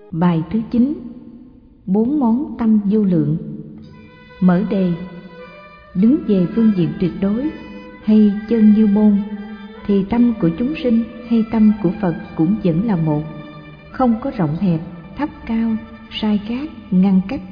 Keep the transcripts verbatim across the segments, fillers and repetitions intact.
Bài thứ chín. Bốn món tâm vô lượng. Mở đề: đứng về phương diện tuyệt đối hay chân như môn, thì tâm của chúng sinh hay tâm của Phật cũng vẫn là một, không có rộng hẹp, thấp cao, sai khác, ngăn cách.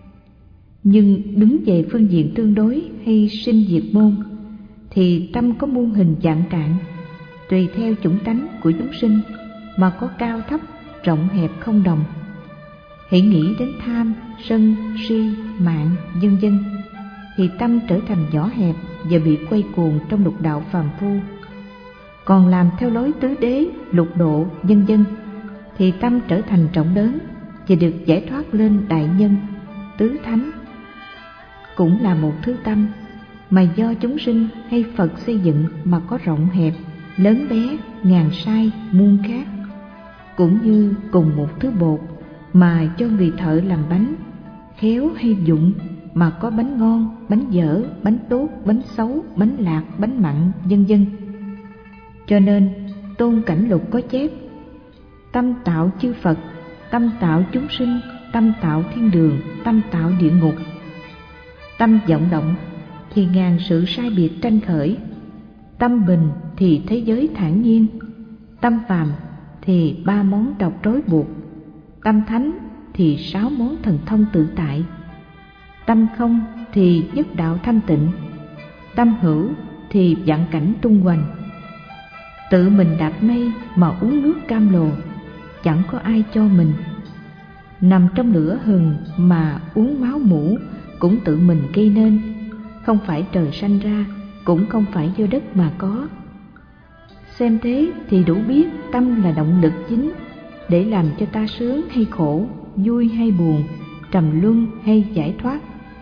Nhưng đứng về phương diện tương đối hay sinh diệt môn, thì tâm có muôn hình dạng trạng, tùy theo chủng tánh của chúng sinh mà có cao thấp, rộng hẹp không đồng. Hãy nghĩ đến tham, sân, si, mạng, vân vân, thì tâm trở thành nhỏ hẹp và bị quay cuồng trong lục đạo phàm phu. Còn làm theo lối tứ đế, lục độ, vân vân, thì tâm trở thành rộng lớn và được giải thoát lên đại nhân, tứ thánh. Cũng là một thứ tâm mà do chúng sinh hay Phật xây dựng mà có rộng hẹp, lớn bé, ngàn sai, muôn khác. Cũng như cùng một thứ bột mà cho người thợ làm bánh, khéo hay dụng, mà có bánh ngon, bánh dở, bánh tốt, bánh xấu, bánh lạc, bánh mặn, vân vân. Cho nên Tôn Cảnh Lục có chép: tâm tạo chư Phật, tâm tạo chúng sinh, tâm tạo thiên đường, tâm tạo địa ngục. Tâm vọng động thì ngàn sự sai biệt tranh khởi, tâm bình thì thế giới thản nhiên, tâm phàm thì ba món độc trói buộc, tâm thánh thì sáu món thần thông tự tại, tâm không thì nhất đạo thanh tịnh, tâm hữu thì vạn cảnh tung hoành. Tự mình đạp mây mà uống nước cam lồ, chẳng có ai cho mình. Nằm trong lửa hừng mà uống máu mủ, cũng tự mình gây nên, không phải trời sanh ra, cũng không phải do đất mà có. Xem thế thì đủ biết tâm là động lực chính để làm cho ta sướng hay khổ, vui hay buồn, trầm luân hay giải thoát.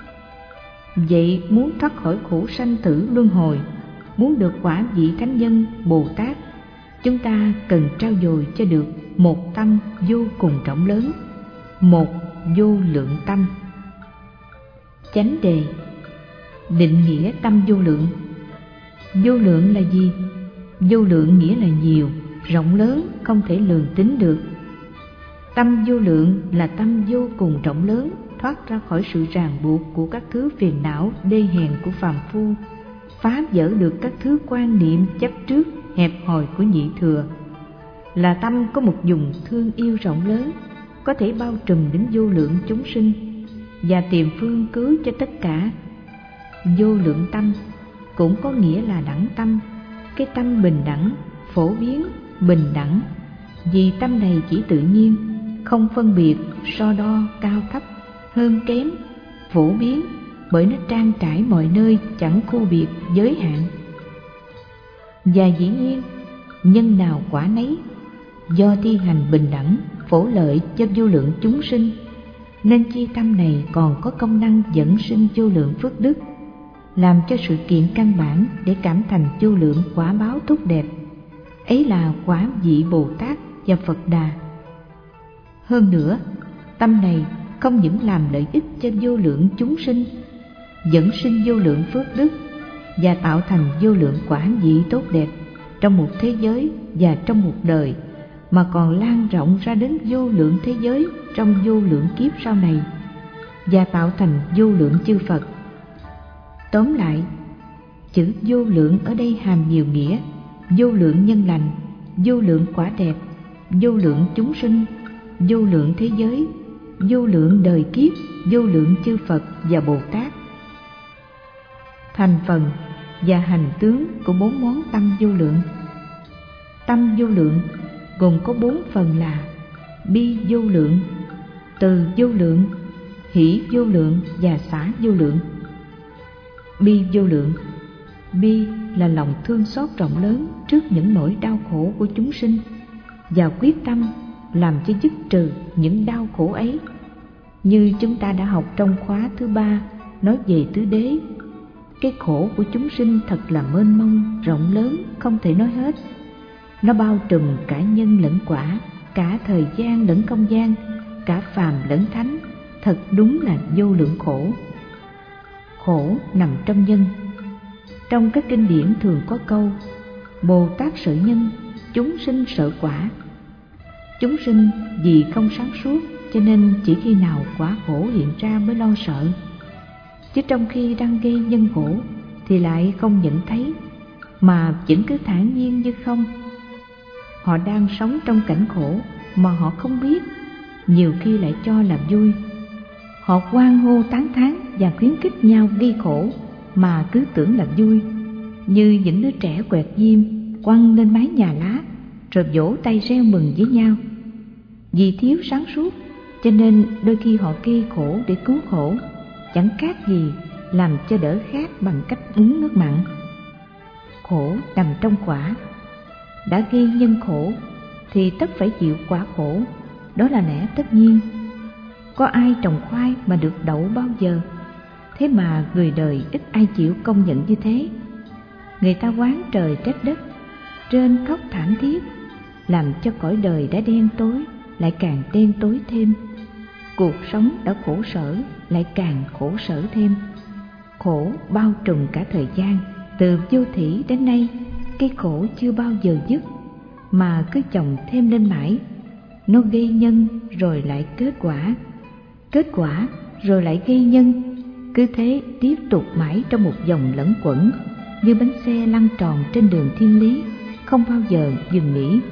Vậy muốn thoát khỏi khổ sanh tử luân hồi, muốn được quả vị thánh nhân Bồ Tát, chúng ta cần trau dồi cho được một tâm vô cùng rộng lớn, một vô lượng tâm. Chánh đề: định nghĩa tâm vô lượng. Vô lượng là gì? Vô lượng nghĩa là nhiều, rộng lớn, không thể lường tính được. Tâm vô lượng là tâm vô cùng rộng lớn, thoát ra khỏi sự ràng buộc của các thứ phiền não đê hèn của phàm phu, phá vỡ được các thứ quan niệm chấp trước hẹp hòi của nhị thừa. Là tâm có một vùng thương yêu rộng lớn, có thể bao trùm đến vô lượng chúng sinh và tìm phương cứu cho tất cả. Vô lượng tâm cũng có nghĩa là đẳng tâm, cái tâm bình đẳng, phổ biến, bình đẳng. Vì tâm này chỉ tự nhiên, không phân biệt, so đo, cao thấp, hơn kém, phổ biến, bởi nó trang trải mọi nơi, chẳng khu biệt, giới hạn. Và dĩ nhiên, nhân nào quả nấy, do thi hành bình đẳng, phổ lợi cho vô lượng chúng sinh, nên chi tâm này còn có công năng dẫn sinh vô lượng phước đức, làm cho sự kiện căn bản để cảm thành vô lượng quả báo tốt đẹp. Ấy là quả vị Bồ Tát và Phật Đà. Hơn nữa, tâm này không những làm lợi ích cho vô lượng chúng sinh, dẫn sinh vô lượng phước đức và tạo thành vô lượng quả vị tốt đẹp trong một thế giới và trong một đời, mà còn lan rộng ra đến vô lượng thế giới trong vô lượng kiếp sau này, và tạo thành vô lượng chư Phật. Tóm lại, chữ vô lượng ở đây hàm nhiều nghĩa: vô lượng nhân lành, vô lượng quả đẹp, vô lượng chúng sinh, vô lượng thế giới, vô lượng đời kiếp, vô lượng chư Phật và Bồ Tát. Thành phần và hành tướng của bốn món tâm vô lượng. Tâm vô lượng gồm có bốn phần là bi vô lượng, từ vô lượng, hỷ vô lượng và xả vô lượng. Bi vô lượng: bi là lòng thương xót rộng lớn trước những nỗi đau khổ của chúng sinh, và quyết tâm làm cho dứt trừ những đau khổ ấy. Như chúng ta đã học trong khóa thứ ba nói về tứ đế, cái khổ của chúng sinh thật là mênh mông, rộng lớn, không thể nói hết. Nó bao trùm cả nhân lẫn quả, cả thời gian lẫn không gian, cả phàm lẫn thánh, thật đúng là vô lượng khổ. Khổ nằm trong nhân. Trong các kinh điển thường có câu: Bồ Tát sợ nhân, chúng sinh sợ quả. Chúng sinh vì không sáng suốt cho nên chỉ khi nào quả khổ hiện ra mới lo sợ, chứ trong khi đang gây nhân khổ thì lại không nhận thấy, mà vẫn cứ thản nhiên như không. Họ đang sống trong cảnh khổ mà họ không biết, nhiều khi lại cho là vui. Họ hoan hô tán thán và khuyến khích nhau gây khổ mà cứ tưởng là vui, như những đứa trẻ quẹt diêm quăng lên mái nhà lá rồi vỗ tay reo mừng với nhau. Vì thiếu sáng suốt cho nên đôi khi họ gây khổ để cứu khổ, chẳng khác gì làm cho đỡ khát bằng cách uống nước mặn. Khổ nằm trong quả, đã gây nhân khổ thì tất phải chịu quả khổ, đó là lẽ tất nhiên. Có ai trồng khoai mà được đậu bao giờ? Thế mà người đời ít ai chịu công nhận như thế. Người ta oán trời trách đất, rên khóc thảm thiết, làm cho cõi đời đã đen tối lại càng đen tối thêm. Cuộc sống đã khổ sở lại càng khổ sở thêm. Khổ bao trùm cả thời gian, từ vô thủy đến nay, cái khổ chưa bao giờ dứt, mà cứ chồng thêm lên mãi. Nó gây nhân rồi lại kết quả, kết quả rồi lại gây nhân, cứ thế tiếp tục mãi trong một vòng lẫn quẩn, như bánh xe lăn tròn trên đường thiên lý, không bao giờ dừng nghỉ.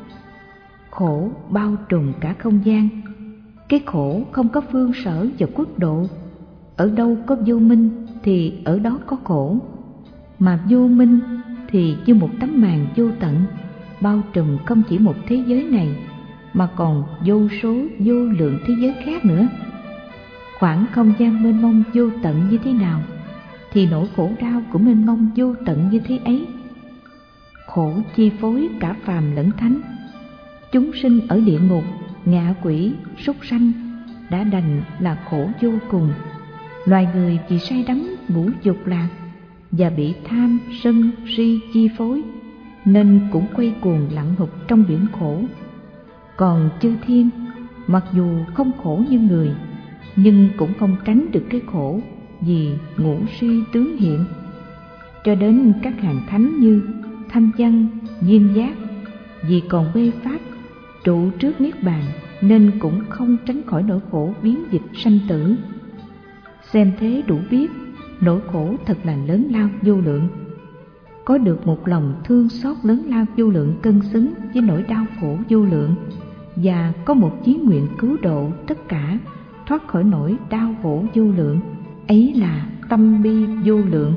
Khổ bao trùm cả không gian. Cái khổ không có phương sở và quốc độ. Ở đâu có vô minh thì ở đó có khổ, mà vô minh thì như một tấm màn vô tận, bao trùm không chỉ một thế giới này mà còn vô số vô lượng thế giới khác nữa. Khoảng không gian mênh mông vô tận như thế nào thì nỗi khổ đau cũng mênh mông vô tận như thế ấy. Khổ chi phối cả phàm lẫn thánh. Chúng sinh ở địa ngục, ngạ quỷ, súc sanh đã đành là khổ vô cùng. Loài người vì say đắm ngũ dục lạc và bị tham sân si chi phối nên cũng quay cuồng lặn hụt trong biển khổ. Còn chư thiên mặc dù không khổ như người, nhưng cũng không tránh được cái khổ vì ngũ suy tướng hiện. Cho đến các hàng thánh như Thanh Văn, Viên Giác, vì còn mê pháp trụ trước niết bàn nên cũng không tránh khỏi nỗi khổ biến dịch sanh tử. Xem thế đủ biết nỗi khổ thật là lớn lao vô lượng. Có được một lòng thương xót lớn lao vô lượng cân xứng với nỗi đau khổ vô lượng, và có một chí nguyện cứu độ tất cả thoát khỏi nỗi đau khổ vô lượng, ấy là tâm bi vô lượng.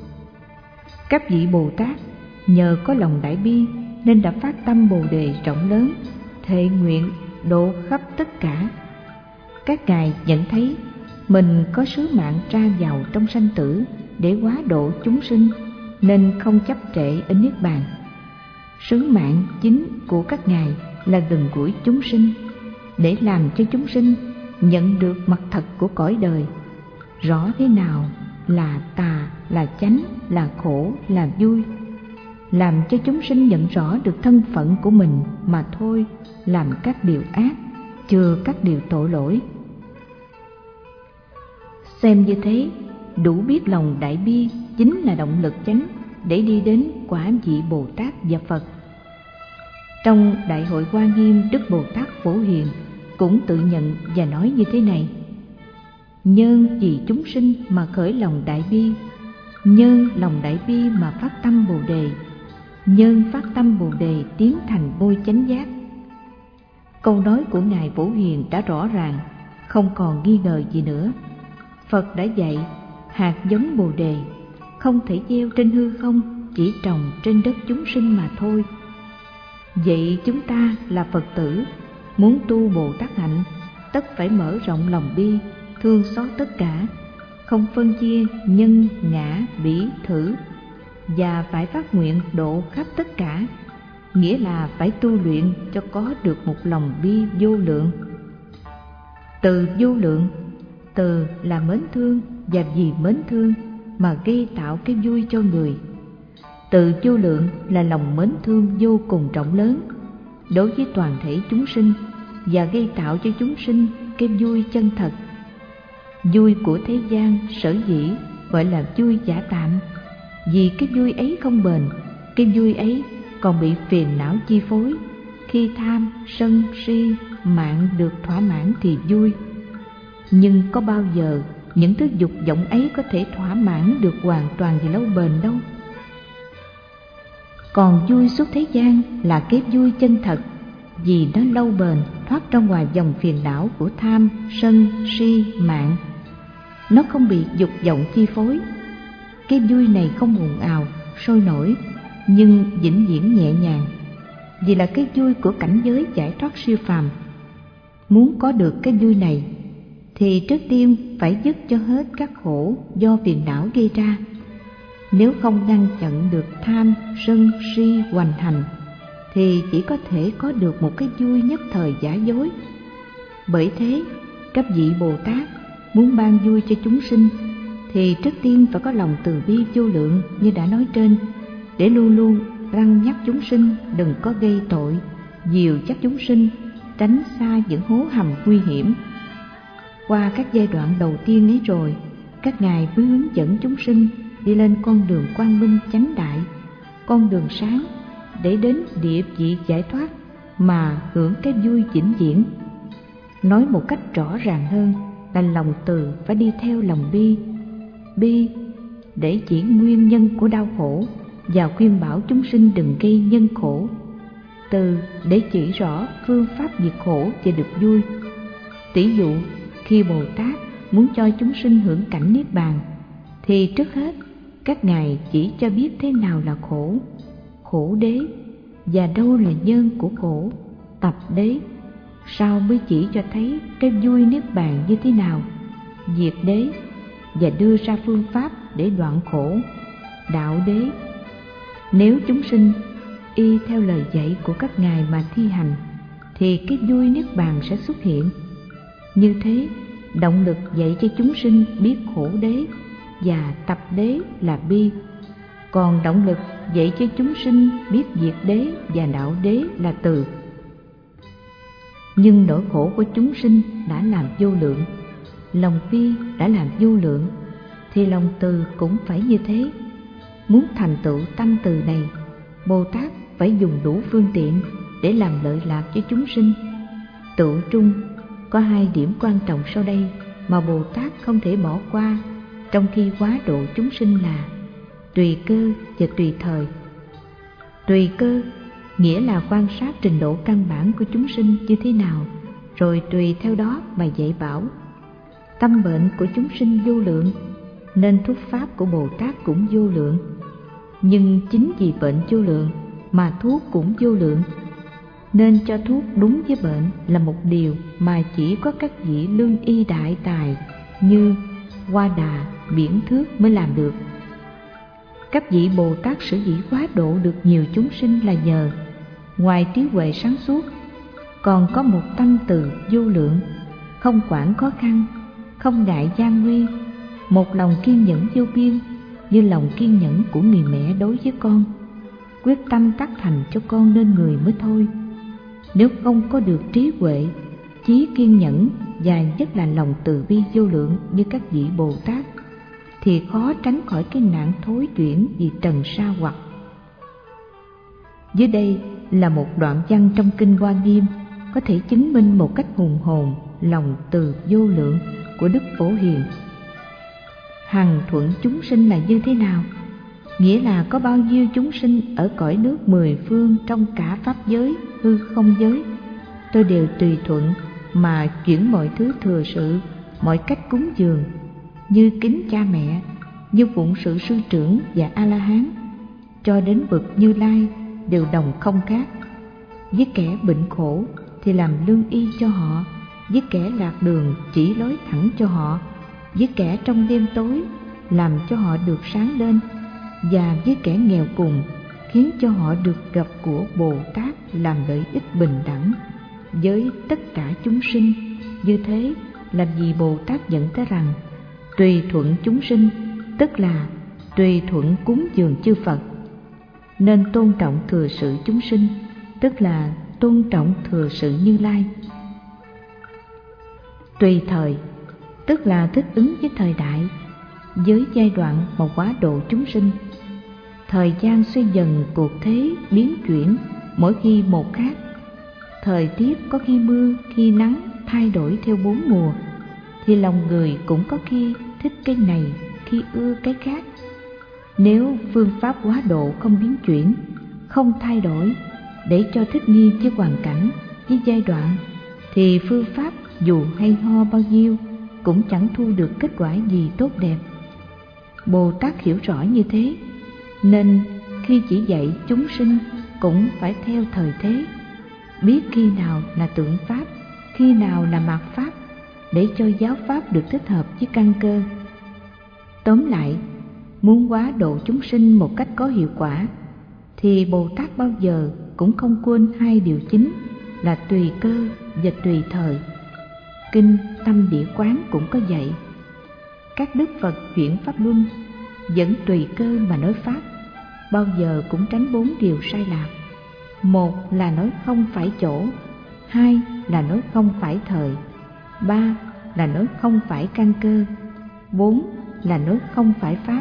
Các vị Bồ Tát nhờ có lòng đại bi nên đã phát tâm Bồ đề rộng lớn, thệ nguyện độ khắp tất cả. Các ngài nhận thấy mình có sứ mạng ra vào trong sanh tử để hóa độ chúng sinh, nên không chấp trệ ở niết bàn. Sứ mạng chính của các ngài là gần gũi chúng sinh, để làm cho chúng sinh nhận được mặt thật của cõi đời, rõ thế nào là tà, là chánh, là khổ, là vui, làm cho chúng sinh nhận rõ được thân phận của mình mà thôi làm các điều ác, chừa các điều tội lỗi. Xem như thế, đủ biết lòng đại bi chính là động lực chánh để đi đến quả vị Bồ Tát và Phật. Trong Đại hội Hoa Nghiêm, Đức Bồ Tát Phổ Hiền cũng tự nhận và nói như thế này: nhân vì chúng sinh mà khởi lòng đại bi, nhân lòng đại bi mà phát tâm Bồ đề, nhân phát tâm Bồ đề tiến thành bôi chánh giác. Câu nói của Ngài Phổ Hiền đã rõ ràng, không còn nghi ngờ gì nữa. Phật đã dạy hạt giống Bồ đề không thể gieo trên hư không, chỉ trồng trên đất chúng sinh mà thôi. Vậy chúng ta là Phật tử, muốn tu Bồ Tát hạnh, tất phải mở rộng lòng bi, thương xót tất cả, không phân chia nhân, ngã, bỉ, thử, và phải phát nguyện độ khắp tất cả, nghĩa là phải tu luyện cho có được một lòng bi vô lượng. Từ vô lượng, từ là mến thương, và vì mến thương mà gây tạo cái vui cho người. Từ vô lượng là lòng mến thương vô cùng rộng lớn đối với toàn thể chúng sinh, và gây tạo cho chúng sinh cái vui chân thật. Vui của thế gian sở dĩ gọi là vui giả tạm, vì cái vui ấy không bền, cái vui ấy còn bị phiền não chi phối, khi tham, sân, si, mạng được thỏa mãn thì vui. Nhưng có bao giờ những thứ dục vọng ấy có thể thỏa mãn được hoàn toàn và lâu bền đâu. Còn vui suốt thế gian là cái vui chân thật, vì nó lâu bền, thoát ra ngoài dòng phiền não của tham, sân, si, mạng. Nó không bị dục vọng chi phối. Cái vui này không ồn ào, sôi nổi, nhưng vĩnh viễn nhẹ nhàng, vì là cái vui của cảnh giới giải thoát siêu phàm. Muốn có được cái vui này thì trước tiên phải dứt cho hết các khổ do phiền não gây ra. Nếu không ngăn chặn được tham, sân, si hoành hành thì chỉ có thể có được một cái vui nhất thời giả dối. Bởi thế, các vị Bồ Tát muốn ban vui cho chúng sinh thì trước tiên phải có lòng từ bi vô lượng như đã nói trên, để luôn luôn răn nhắc chúng sinh đừng có gây tội, dìu dắt chúng sinh tránh xa những hố hầm nguy hiểm. Qua các giai đoạn đầu tiên ấy rồi, các ngài mới hướng dẫn chúng sinh đi lên con đường quang minh chánh đại, con đường sáng để đến địa vị giải thoát mà hưởng cái vui vĩnh viễn. Nói một cách rõ ràng hơn là lòng từ phải đi theo lòng bi. Bi để chỉ nguyên nhân của đau khổ và khuyên bảo chúng sinh đừng gây nhân khổ. Từ để chỉ rõ phương pháp diệt khổ và được vui. Tỷ dụ khi Bồ Tát muốn cho chúng sinh hưởng cảnh niết bàn thì trước hết các ngài chỉ cho biết thế nào là khổ, khổ đế, và đâu là nhân của khổ, tập đế. Sau mới chỉ cho thấy cái vui niết bàn như thế nào, diệt đế, và đưa ra phương pháp để đoạn khổ, đạo đế. Nếu chúng sinh y theo lời dạy của các ngài mà thi hành thì cái vui niết bàn sẽ xuất hiện. Như thế, động lực dạy cho chúng sinh biết khổ đế và tập đế là bi, còn động lực dạy cho chúng sinh biết diệt đế và đạo đế là từ. Nhưng nỗi khổ của chúng sinh đã làm vô lượng, lòng bi đã làm vô lượng, thì lòng từ cũng phải như thế. Muốn thành tựu tâm từ này, Bồ Tát phải dùng đủ phương tiện để làm lợi lạc cho chúng sinh. Tựu trung có hai điểm quan trọng sau đây mà Bồ Tát không thể bỏ qua trong khi hóa độ chúng sinh là tùy cơ và tùy thời. Tùy cơ nghĩa là quan sát trình độ căn bản của chúng sinh như thế nào, rồi tùy theo đó mà dạy bảo. Tâm bệnh của chúng sinh vô lượng, nên thuốc pháp của Bồ Tát cũng vô lượng. Nhưng chính vì bệnh vô lượng mà thuốc cũng vô lượng, nên cho thuốc đúng với bệnh là một điều mà chỉ có các vị lương y đại tài như Hoa Đà, Biển Thước mới làm được. Các vị Bồ Tát sở dĩ hóa độ được nhiều chúng sinh là nhờ ngoài trí huệ sáng suốt, còn có một tâm từ vô lượng, không quản khó khăn, không ngại gian nguy, một lòng kiên nhẫn vô biên như lòng kiên nhẫn của người mẹ đối với con, quyết tâm tác thành cho con nên người mới thôi. Nếu không có được trí huệ, chí kiên nhẫn và nhất là lòng từ bi vô lượng như các vị Bồ Tát, thì khó tránh khỏi cái nạn thối chuyển vì trần sa hoặc. Dưới đây là một đoạn văn trong Kinh Hoa Nghiêm có thể chứng minh một cách hùng hồn lòng từ vô lượng của Đức Phổ Hiền. Hằng thuận chúng sinh là như thế nào? Nghĩa là có bao nhiêu chúng sinh ở cõi nước mười phương trong cả pháp giới, hư không giới, tôi đều tùy thuận mà chuyển mọi thứ thừa sự, mọi cách cúng dường, như kính cha mẹ, như phụng sự sư trưởng và A-la-hán, cho đến bậc Như Lai đều đồng không khác. Với kẻ bệnh khổ thì làm lương y cho họ, với kẻ lạc đường chỉ lối thẳng cho họ, với kẻ trong đêm tối làm cho họ được sáng lên, và với kẻ nghèo cùng khiến cho họ được gặp của Bồ Tát làm lợi ích bình đẳng với tất cả chúng sinh. Như thế làm gì Bồ Tát nhận thấy rằng tùy thuận chúng sinh tức là tùy thuận cúng dường chư Phật, nên tôn trọng thừa sự chúng sinh tức là tôn trọng thừa sự Như Lai. Tùy thời tức là thích ứng với thời đại, với giai đoạn mà hóa độ chúng sinh. Thời gian xoay dần, cuộc thế biến chuyển, mỗi khi một khác, thời tiết có khi mưa, khi nắng, thay đổi theo bốn mùa, thì lòng người cũng có khi thích cái này, khi ưa cái khác. Nếu phương pháp quá độ không biến chuyển, không thay đổi để cho thích nghi với hoàn cảnh, với giai đoạn, thì phương pháp dù hay ho bao nhiêu cũng chẳng thu được kết quả gì tốt đẹp. Bồ Tát hiểu rõ như thế, nên khi chỉ dạy chúng sinh cũng phải theo thời thế, biết khi nào là tượng pháp, khi nào là mạt pháp, để cho giáo pháp được thích hợp với căn cơ. Tóm lại, muốn hóa độ chúng sinh một cách có hiệu quả, thì Bồ Tát bao giờ cũng không quên hai điều chính là tùy cơ và tùy thời. Kinh Tâm Địa Quán cũng có dạy, các đức Phật chuyển pháp luân vẫn tùy cơ mà nói pháp, bao giờ cũng tránh bốn điều sai lạc. Một là nói không phải chỗ, hai là nói không phải thời, ba là nói không phải căn cơ, bốn là nói không phải pháp.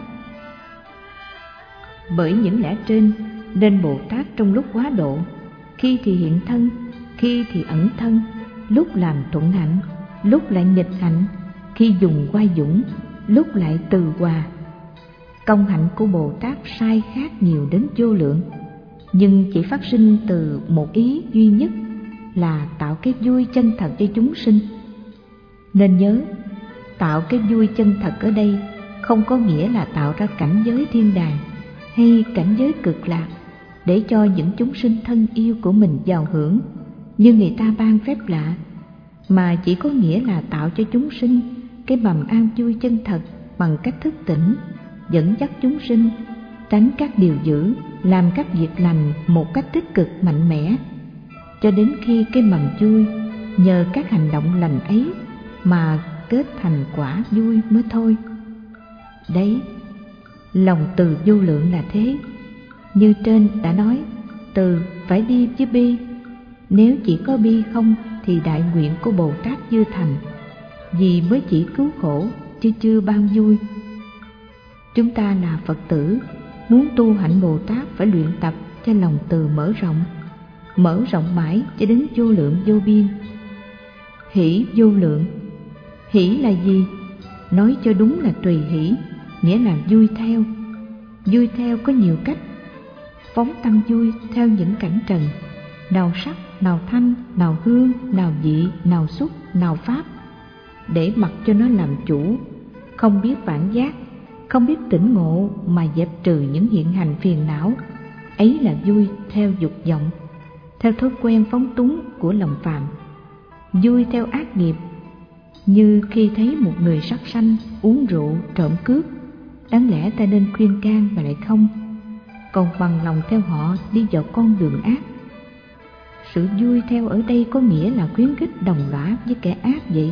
Bởi những lẽ trên nên Bồ Tát trong lúc hóa độ, khi thì hiện thân, khi thì ẩn thân, lúc làm thuận hạnh, lúc lại nghịch hạnh, khi dùng oai dũng, lúc lại từ hòa. Công hạnh của Bồ Tát sai khác nhiều đến vô lượng, nhưng chỉ phát sinh từ một ý duy nhất là tạo cái vui chân thật cho chúng sinh. Nên nhớ, tạo cái vui chân thật ở đây không có nghĩa là tạo ra cảnh giới thiên đàng hay cảnh giới cực lạc để cho những chúng sinh thân yêu của mình giàu hưởng như người ta ban phép lạ, mà chỉ có nghĩa là tạo cho chúng sinh cái mầm an vui chân thật bằng cách thức tỉnh, dẫn dắt chúng sinh tránh các điều dữ, làm các việc lành một cách tích cực mạnh mẽ, cho đến khi cái mầm vui nhờ các hành động lành ấy mà kết thành quả vui mới thôi. Đấy, lòng từ vô lượng là thế. Như trên đã nói, từ phải đi với bi. Nếu chỉ có bi không thì đại nguyện của Bồ Tát chưa thành, vì mới chỉ cứu khổ chứ chưa ban vui. Chúng ta là Phật tử, muốn tu hạnh Bồ Tát phải luyện tập cho lòng từ mở rộng, mở rộng mãi cho đến vô lượng vô biên. Hỷ vô lượng. Hỷ là gì? Nói cho đúng là tùy hỷ, nghĩa là vui theo. Vui theo có nhiều cách. Phóng tâm vui theo những cảnh trần, nào sắc, nào thanh, nào hương, nào vị, nào xúc, nào pháp, để mặc cho nó làm chủ, không biết vãng giác, không biết tỉnh ngộ mà dẹp trừ những hiện hành phiền não. Ấy là vui theo dục vọng, theo thói quen phóng túng của lòng phàm. Vui theo ác nghiệp, như khi thấy một người sát sanh, uống rượu, trộm cướp, đáng lẽ ta nên khuyên can mà lại không, còn bằng lòng theo họ đi vào con đường ác. Sự vui theo ở đây có nghĩa là khuyến khích đồng lõa với kẻ ác vậy.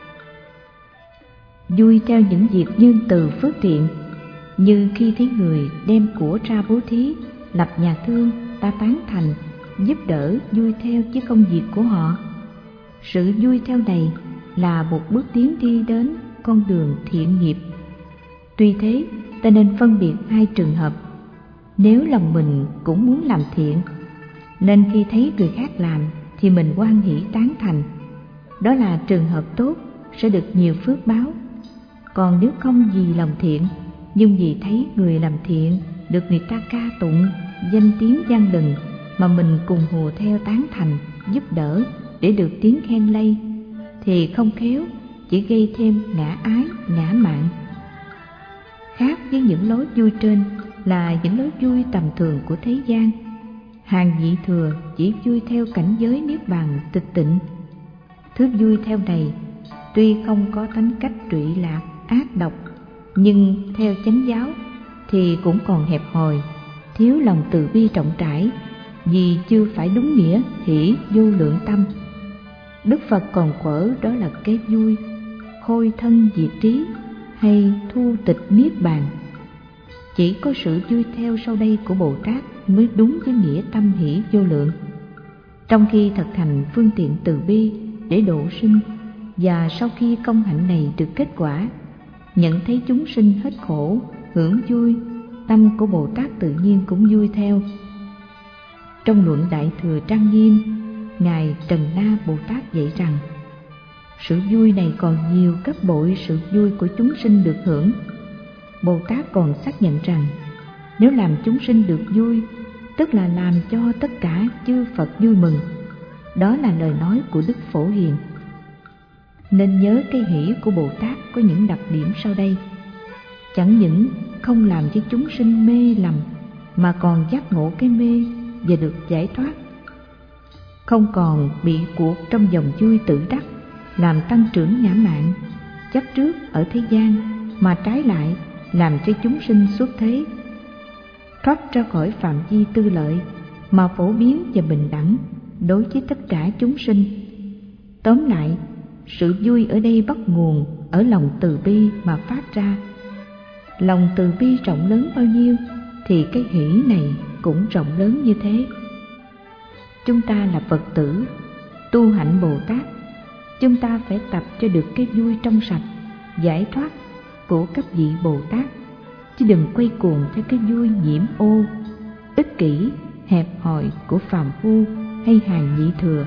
Vui theo những việc nhân từ phước thiện, như khi thấy người đem của ra bố thí, lập nhà thương, ta tán thành, giúp đỡ, vui theo với công việc của họ. Sự vui theo này là một bước tiến đi đến con đường thiện nghiệp. Tuy thế, ta nên phân biệt hai trường hợp. Nếu lòng mình cũng muốn làm thiện, nên khi thấy người khác làm thì mình hoan hỷ tán thành, đó là trường hợp tốt, sẽ được nhiều phước báo. Còn nếu không vì lòng thiện, nhưng vì thấy người làm thiện được người ta ca tụng, danh tiếng vang lừng, mà mình cùng hùa theo tán thành, giúp đỡ để được tiếng khen lây, thì không khéo chỉ gây thêm ngã ái, ngã mạn. Khác với những lối vui trên là những lối vui tầm thường của thế gian. Hàng vị thừa chỉ vui theo cảnh giới niết bàn tịch tịnh. Thứ vui theo này tuy không có tánh cách trụy lạc, ác độc, nhưng theo chánh giáo thì cũng còn hẹp hòi, thiếu lòng từ bi trọng trải, vì chưa phải đúng nghĩa hỷ vô lượng tâm. Đức Phật còn quở đó là cái vui khôi thân diệt trí hay thu tịch niết bàn. Chỉ có sự vui theo sau đây của Bồ Tát mới đúng với nghĩa tâm hỷ vô lượng. Trong khi thực hành phương tiện từ bi để độ sinh, và sau khi công hạnh này được kết quả, nhận thấy chúng sinh hết khổ, hưởng vui, tâm của Bồ Tát tự nhiên cũng vui theo. Trong luận Đại Thừa Trang Nghiêm, Ngài Trần Na Bồ Tát dạy rằng, sự vui này còn nhiều gấp bội sự vui của chúng sinh được hưởng. Bồ Tát còn xác nhận rằng, nếu làm chúng sinh được vui, tức là làm cho tất cả chư Phật vui mừng. Đó là lời nói của Đức Phổ Hiền. Nên nhớ cái hỷ của Bồ Tát có những đặc điểm sau đây. Chẳng những không làm cho chúng sinh mê lầm, mà còn giác ngộ cái mê và được giải thoát. Không còn bị cuộc trong dòng vui tự đắc, làm tăng trưởng ngã mạn, chấp trước ở thế gian, mà trái lại làm cho chúng sinh xuất thế, thoát ra khỏi phạm vi tư lợi, mà phổ biến và bình đẳng đối với tất cả chúng sinh. Tóm lại, sự vui ở đây bắt nguồn ở lòng từ bi mà phát ra. Lòng từ bi rộng lớn bao nhiêu thì cái hỷ này cũng rộng lớn như thế. Chúng ta là Phật tử, tu hạnh Bồ Tát, chúng ta phải tập cho được cái vui trong sạch, giải thoát của các vị Bồ Tát, chứ đừng quay cuồng theo cái vui nhiễm ô, ích kỷ, hẹp hòi của phàm phu hay hàng nhị thừa.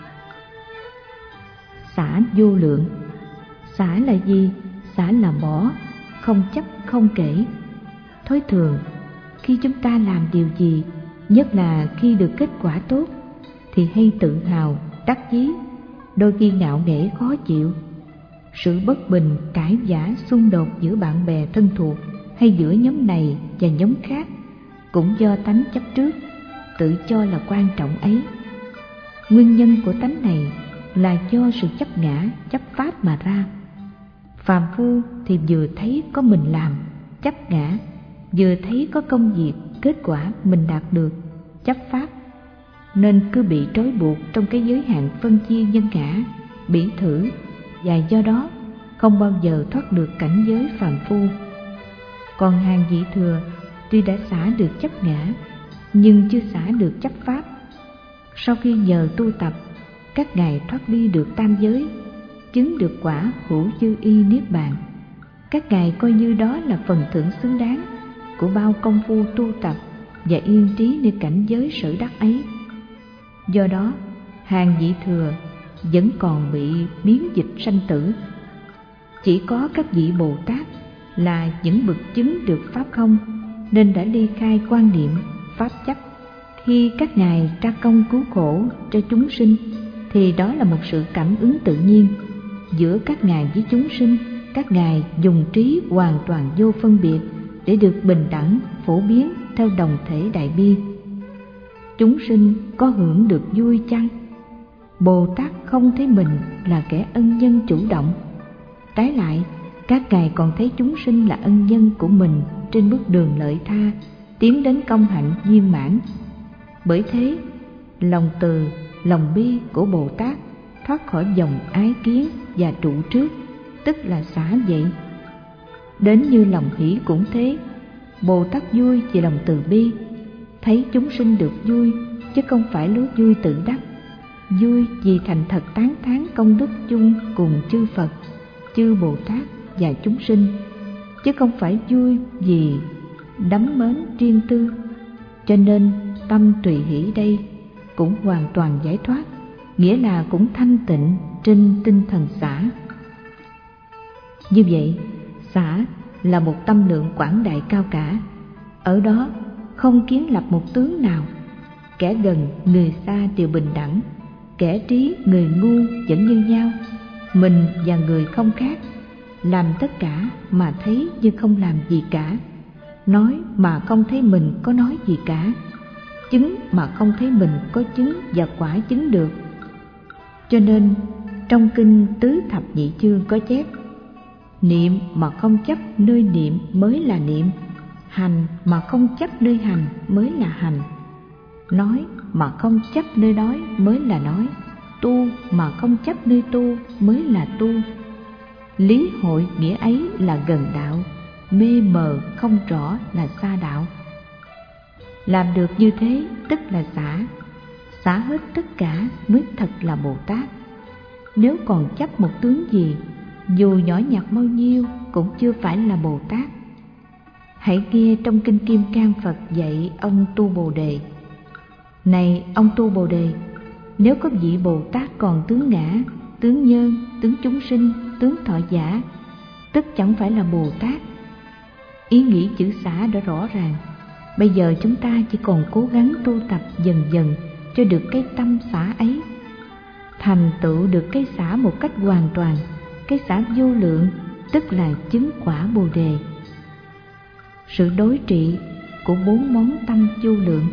Xả vô lượng. Xả là gì? Xả là bỏ, không chấp, không kể. Thói thường, khi chúng ta làm điều gì, nhất là khi được kết quả tốt, thì hay tự hào, đắc chí, đôi khi ngạo nghễ khó chịu. Sự bất bình, cãi vã, xung đột giữa bạn bè thân thuộc hay giữa nhóm này và nhóm khác cũng do tánh chấp trước, tự cho là quan trọng ấy. Nguyên nhân của tánh này là do sự chấp ngã, chấp pháp mà ra. Phàm phu thì vừa thấy có mình làm, chấp ngã, vừa thấy có công việc, kết quả mình đạt được, chấp pháp, nên cứ bị trói buộc trong cái giới hạn phân chia nhân ngã, bỉ thử, và do đó không bao giờ thoát được cảnh giới phàm phu. Còn hàng vị thừa tuy đã xả được chấp ngã, nhưng chưa xả được chấp pháp. Sau khi nhờ tu tập, các ngài thoát ly được tam giới, chứng được quả hữu dư y niết bàn. Các ngài coi như đó là phần thưởng xứng đáng của bao công phu tu tập và yên trí nơi cảnh giới sở đắc ấy. Do đó, hàng vị thừa vẫn còn bị biến dịch sanh tử. Chỉ có các vị Bồ Tát là những bậc chứng được pháp không, nên đã ly khai quan niệm pháp chấp. Khi các ngài tra công cứu khổ cho chúng sinh, thì đó là một sự cảm ứng tự nhiên giữa các ngài với chúng sinh. Các ngài dùng trí hoàn toàn vô phân biệt để được bình đẳng phổ biến theo đồng thể đại bi. Chúng sinh có hưởng được vui chăng? Bồ Tát không thấy mình là kẻ ân nhân chủ động. Trái lại, các ngài còn thấy chúng sinh là ân nhân của mình trên bước đường lợi tha, tiến đến công hạnh viên mãn. Bởi thế, lòng từ, lòng bi của Bồ Tát thoát khỏi dòng ái kiến và trụ trước, tức là xả vậy. Đến như lòng hỷ cũng thế, Bồ Tát vui vì lòng từ bi, thấy chúng sinh được vui, chứ không phải lối vui tự đắc. Vui vì thành thật tán thán công đức chung cùng chư Phật, chư Bồ Tát và chúng sinh, chứ không phải vui vì đắm mến riêng tư. Cho nên tâm tùy hỷ đây cũng hoàn toàn giải thoát, nghĩa là cũng thanh tịnh trên tinh thần xả. Như vậy, xả là một tâm lượng quảng đại cao cả. Ở đó không kiến lập một tướng nào, kẻ gần người xa đều bình đẳng, kẻ trí người ngu vẫn như nhau, mình và người không khác, làm tất cả mà thấy như không làm gì cả, nói mà không thấy mình có nói gì cả, chứng mà không thấy mình có chứng và quả chứng được. Cho nên trong kinh Tứ Thập Nhị Chương có chép: niệm mà không chấp nơi niệm mới là niệm, hành mà không chấp nơi hành mới là hành, nói mà không chấp nơi nói mới là nói, tu mà không chấp nơi tu mới là tu. Lý hội nghĩa ấy là gần đạo, mê mờ không rõ là xa đạo. Làm được như thế tức là xả, xả hết tất cả mới thật là Bồ Tát. Nếu còn chấp một tướng gì, dù nhỏ nhặt bao nhiêu cũng chưa phải là Bồ Tát. Hãy nghe trong kinh Kim Cang Phật dạy ông Tu Bồ Đề: này ông Tu Bồ Đề, Nếu có vị Bồ Tát còn tướng ngã, tướng nhân, tướng chúng sinh, tướng thọ giả, tức chẳng phải là Bồ Tát. Ý nghĩ chữ xả đã rõ ràng. Bây giờ chúng ta chỉ còn cố gắng tu tập dần dần cho được cái tâm xả ấy, thành tựu được cái xả một cách hoàn toàn, cái xả vô lượng, tức là chứng quả Bồ Đề. Sự đối trị của bốn món tâm vô lượng.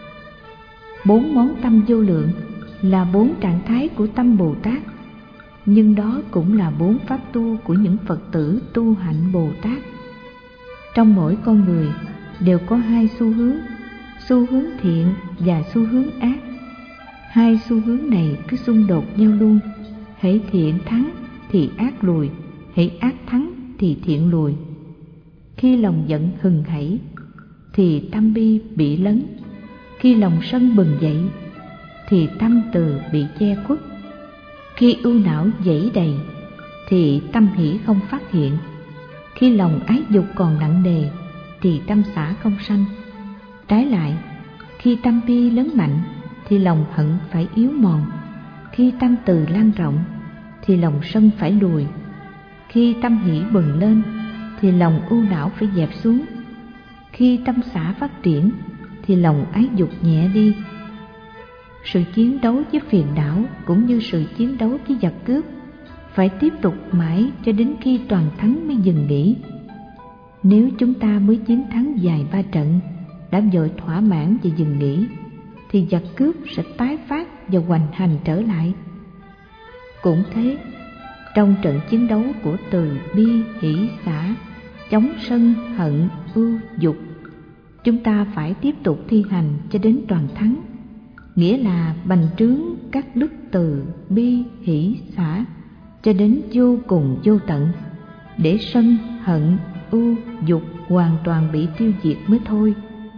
Bốn món tâm vô lượng là bốn trạng thái của tâm Bồ Tát, nhưng đó cũng là bốn pháp tu của những Phật tử tu hạnh Bồ Tát. Trong mỗi con người đều có hai xu hướng, xu hướng thiện và xu hướng ác. Hai xu hướng này cứ xung đột nhau luôn, hễ thiện thắng thì ác lùi, hễ ác thắng thì thiện lùi. Khi lòng giận hừng hảy thì tâm bi bị lấn, khi lòng sân bừng dậy thì tâm từ bị che khuất. Khi ưu não dẫy đầy thì tâm hỷ không phát hiện, khi lòng ái dục còn nặng nề thì tâm xả không sanh. Trái lại, khi tâm bi lớn mạnh thì lòng hận phải yếu mòn, khi tâm từ lan rộng thì lòng sân phải lùi, khi tâm hỷ bừng lên thì lòng ưu não phải dẹp xuống, khi tâm xả phát triển thì lòng ái dục nhẹ đi. Sự chiến đấu với phiền não cũng như sự chiến đấu với giặc cướp phải tiếp tục mãi cho đến khi toàn thắng mới dừng nghỉ. Nếu chúng ta mới chiến thắng vài ba trận đã vội thỏa mãn và dừng nghỉ thì giặc cướp sẽ tái phát và hoành hành trở lại. Cũng thế, trong trận chiến đấu của từ bi hỷ xả, chống sân hận ưu dục, chúng ta phải tiếp tục thi hành cho đến toàn thắng, nghĩa là bành trướng các đức từ bi hỷ xả cho đến vô cùng vô tận, để sân hận ưu dục hoàn toàn bị tiêu diệt mới thôi.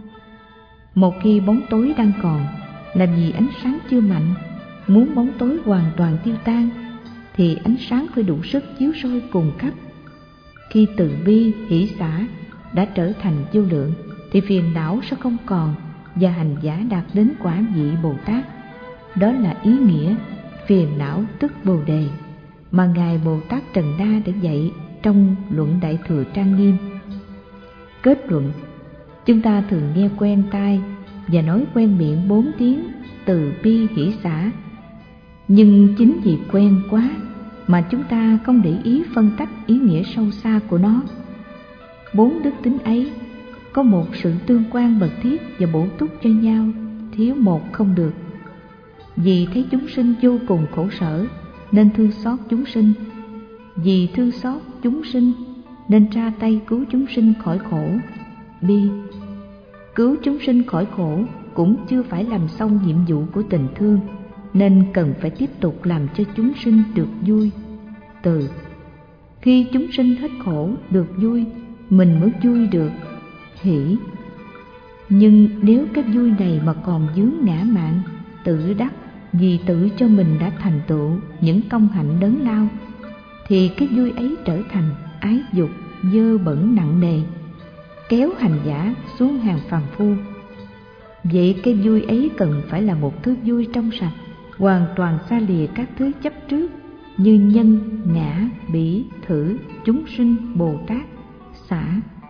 Một khi bóng tối đang còn là vì ánh sáng chưa mạnh, muốn bóng tối hoàn toàn tiêu tan thì ánh sáng phải đủ sức chiếu soi cùng khắp. Khi từ bi hỷ xả đã trở thành vô lượng thì phiền não sẽ không còn và hành giả đạt đến quả vị Bồ Tát. Đó là ý nghĩa phiền não tức Bồ Đề mà Ngài Bồ Tát Trần Đa đã dạy trong Luận Đại Thừa Trang Nghiêm. Kết luận, chúng ta thường nghe quen tai và nói quen miệng bốn tiếng từ bi hỷ xả, nhưng chính vì quen quá mà chúng ta không để ý phân tách ý nghĩa sâu xa của nó. Bốn đức tính ấy có một sự tương quan mật thiết và bổ túc cho nhau, thiếu một không được. Vì thấy chúng sinh vô cùng khổ sở nên thương xót chúng sinh, vì thương xót chúng sinh nên ra tay cứu chúng sinh khỏi khổ. Bi, cứu chúng sinh khỏi khổ cũng chưa phải làm xong nhiệm vụ của tình thương, nên cần phải tiếp tục làm cho chúng sinh được vui. Từ, khi chúng sinh hết khổ được vui, mình mới vui được. Hỷ, nhưng nếu cái vui này mà còn vướng ngã mạn, tự đắc vì tự cho mình đã thành tựu những công hạnh lớn lao, thì cái vui ấy trở thành ái dục dơ bẩn nặng nề, kéo hành giả xuống hàng phàm phu. Vậy cái vui ấy cần phải là một thứ vui trong sạch, hoàn toàn xa lìa các thứ chấp trước như nhân, ngã, bỉ, thử, chúng sinh, Bồ Tát, xả.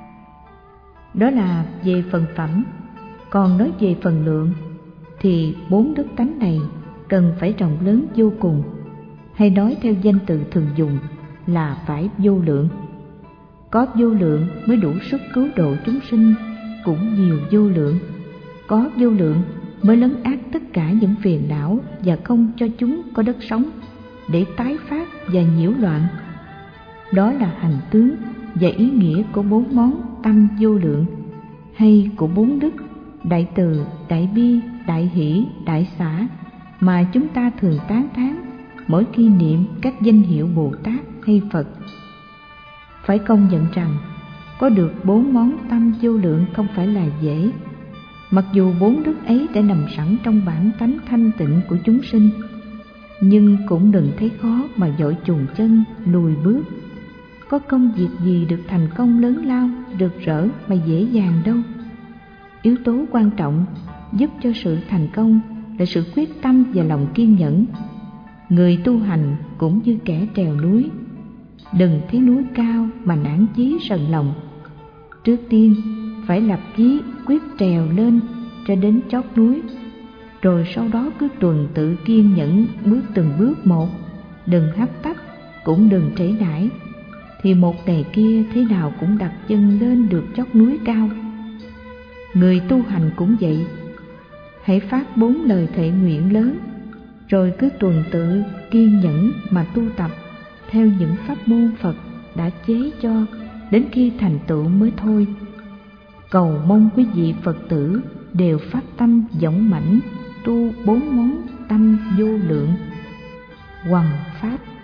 Đó là về phần phẩm. Còn nói về phần lượng thì bốn đức tánh này cần phải rộng lớn vô cùng, hay nói theo danh từ thường dùng là phải vô lượng. Có vô lượng mới đủ sức cứu độ chúng sinh, cũng nhiều vô lượng. Có vô lượng mới lấn át tất cả những phiền não và không cho chúng có đất sống để tái phát và nhiễu loạn. Đó là hành tướng và ý nghĩa của bốn món tâm vô lượng, hay của bốn đức đại từ, đại bi, đại hỷ, đại xả mà chúng ta thường tán thán mỗi khi niệm các danh hiệu Bồ Tát hay Phật. Phải công nhận rằng có được bốn món tâm vô lượng không phải là dễ. Mặc dù bốn đức ấy đã nằm sẵn trong bản tánh thanh tịnh của chúng sinh, nhưng cũng đừng thấy khó mà vội chùn chân lùi bước. Có công việc gì được thành công lớn lao, rực rỡ mà dễ dàng đâu. Yếu tố quan trọng giúp cho sự thành công là sự quyết tâm và lòng kiên nhẫn. Người tu hành cũng như kẻ trèo núi, đừng thấy núi cao mà nản chí sờn lòng. Trước tiên phải lập chí quyết trèo lên cho đến chót núi, rồi sau đó cứ tuần tự kiên nhẫn bước từng bước một, đừng hấp tấp cũng đừng trễ nải, thì một ngày kia thế nào cũng đặt chân lên được chót núi cao. Người tu hành cũng vậy, hãy phát bốn lời thệ nguyện lớn, rồi cứ tuần tự kiên nhẫn mà tu tập theo những pháp môn Phật đã chế cho đến khi thành tựu mới thôi. Cầu mong quý vị Phật tử đều phát tâm dũng mãnh tu bốn món tâm vô lượng. Hoằng pháp.